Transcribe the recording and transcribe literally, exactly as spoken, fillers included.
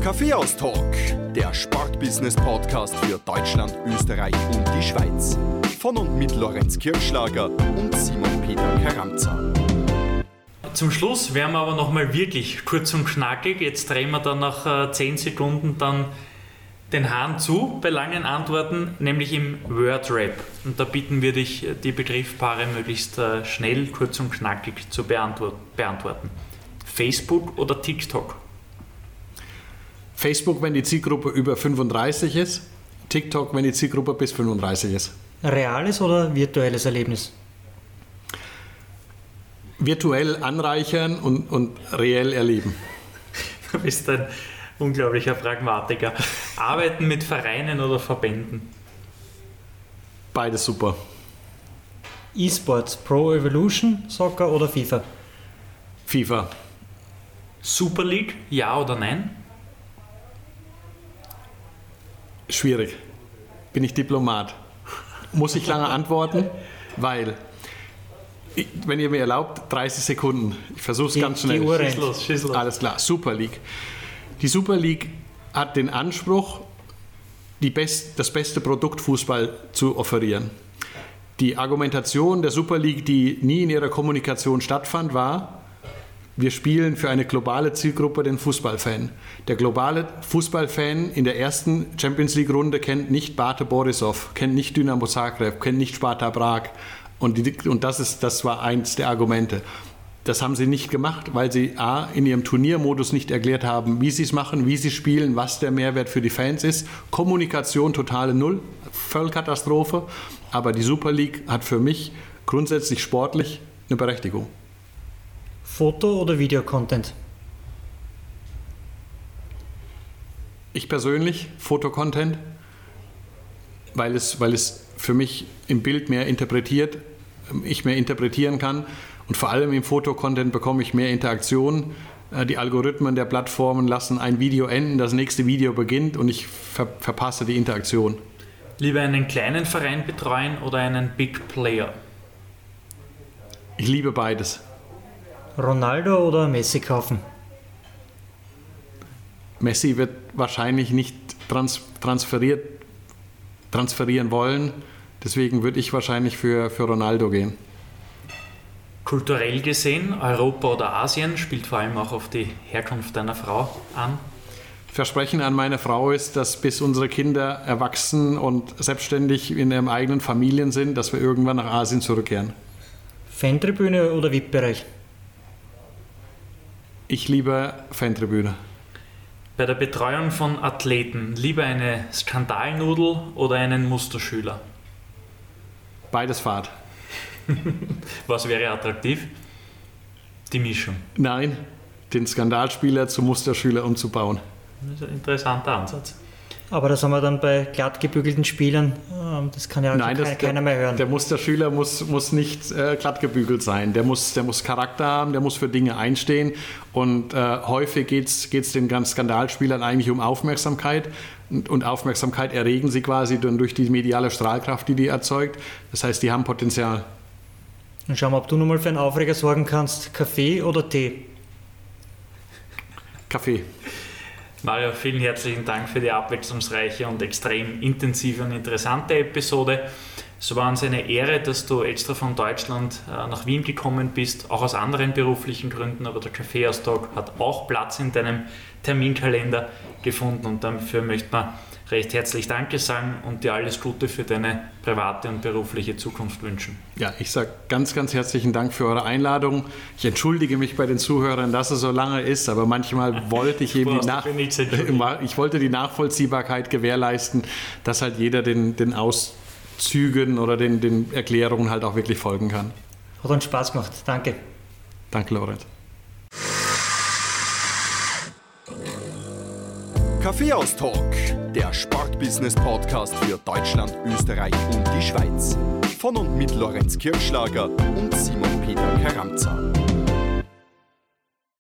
Kaffeehaus-Talk, der Sportbusiness-Podcast für Deutschland, Österreich und die Schweiz. Von und mit Lorenz Kirschlager und Simon Peter Karamza. Zum Schluss werden wir aber nochmal wirklich kurz und knackig. Jetzt drehen wir dann nach äh, zehn Sekunden dann den Hahn zu bei langen Antworten, nämlich im Word-Rap. Und da bitten wir dich, die Begriffspaare möglichst äh, schnell, kurz und knackig zu beantwort- beantworten. Facebook oder TikTok? Facebook, wenn die Zielgruppe über fünfunddreißig ist. TikTok, wenn die Zielgruppe bis fünfunddreißig ist. Reales oder virtuelles Erlebnis? Virtuell anreichern und, und reell erleben. Du bist ein unglaublicher Pragmatiker. Arbeiten mit Vereinen oder Verbänden? Beides super. E-Sports, Pro Evolution Soccer oder FIFA? FIFA. Super League, ja oder nein? Schwierig. Bin ich Diplomat? Muss ich lange antworten? Weil, ich, wenn ihr mir erlaubt, dreißig Sekunden. Ich versuche es ganz schnell. Die Uhr Schieß los, schieß los. Alles klar, Super League. Die Super League hat den Anspruch, die best, das beste Produkt Fußball zu offerieren. Die Argumentation der Super League, die nie in ihrer Kommunikation stattfand, war, wir spielen für eine globale Zielgruppe den Fußballfan. Der globale Fußballfan in der ersten Champions League-Runde kennt nicht Bate Borisov, kennt nicht Dynamo Zagreb, kennt nicht Sparta Prag. Und, die, und das, ist, das war eins der Argumente. Das haben sie nicht gemacht, weil sie A, in ihrem Turniermodus nicht erklärt haben, wie sie es machen, wie sie spielen, was der Mehrwert für die Fans ist. Kommunikation totale Null, Vollkatastrophe. Aber die Super League hat für mich grundsätzlich sportlich eine Berechtigung. Foto- oder Videocontent? Ich persönlich, Fotocontent, weil es, weil es für mich im Bild mehr interpretiert, ich mehr interpretieren kann und vor allem im Fotocontent bekomme ich mehr Interaktion. Die Algorithmen der Plattformen lassen ein Video enden, das nächste Video beginnt und ich ver- verpasse die Interaktion. Lieber einen kleinen Verein betreuen oder einen Big Player? Ich liebe beides. Ronaldo oder Messi kaufen? Messi wird wahrscheinlich nicht trans- transferiert, transferieren wollen, deswegen würde ich wahrscheinlich für, für Ronaldo gehen. Kulturell gesehen, Europa oder Asien, spielt vor allem auch auf die Herkunft deiner Frau an. Versprechen an meine Frau ist, dass bis unsere Kinder erwachsen und selbstständig in ihren eigenen Familien sind, dass wir irgendwann nach Asien zurückkehren. Fantribüne oder V I P-Bereich? Ich liebe Fantribüne. Bei der Betreuung von Athleten, lieber eine Skandalnudel oder einen Musterschüler? Beides Fahrt. Was wäre attraktiv? Die Mischung. Nein, den Skandalspieler zum Musterschüler umzubauen. Das ist ein interessanter Ansatz. Aber das haben wir dann bei glatt gebügelten Spielern, das kann ja also Nein, keiner, das, keiner mehr hören. Der Musterschüler muss, muss nicht äh, glatt gebügelt sein. Der muss, der muss Charakter haben, der muss für Dinge einstehen. Und äh, häufig geht es den ganzen Skandalspielern eigentlich um Aufmerksamkeit. Und, und Aufmerksamkeit erregen sie quasi dann durch die mediale Strahlkraft, die die erzeugt. Das heißt, die haben Potenzial. Und schau mal, ob du nochmal für einen Aufreger sorgen kannst. Kaffee oder Tee? Kaffee. Mario, vielen herzlichen Dank für die abwechslungsreiche und extrem intensive und interessante Episode. Es war uns eine Ehre, dass du extra von Deutschland äh, nach Wien gekommen bist, auch aus anderen beruflichen Gründen, aber der Kaffeehaus-Talk hat auch Platz in deinem Terminkalender gefunden und dafür möchte man recht herzlich Danke sagen und dir alles Gute für deine private und berufliche Zukunft wünschen. Ja, ich sage ganz, ganz herzlichen Dank für eure Einladung. Ich entschuldige mich bei den Zuhörern, dass es so lange ist, aber manchmal wollte ich eben die, Nach- ich wollte die Nachvollziehbarkeit gewährleisten, dass halt jeder den, den Auszügen oder den, den Erklärungen halt auch wirklich folgen kann. Hat uns Spaß gemacht. Danke. Danke, Lorenz. Kaffeehaus-Talk, der Sportbusiness-Podcast für Deutschland, Österreich und die Schweiz. Von und mit Lorenz Kirschlager und Simon Peter Karamza.